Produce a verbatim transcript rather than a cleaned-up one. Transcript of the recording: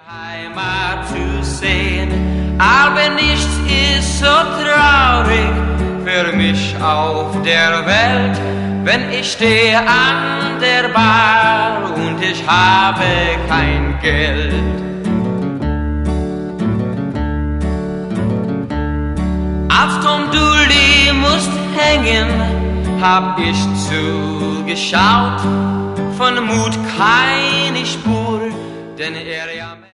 Heimat zu sehen, aber nichts ist so traurig für mich auf der Welt, wenn ich stehe an der Bar und ich habe kein Geld. Als Tom Dooley musste hängen, hab ich zugeschaut, von Mut keine Spur, denn er ja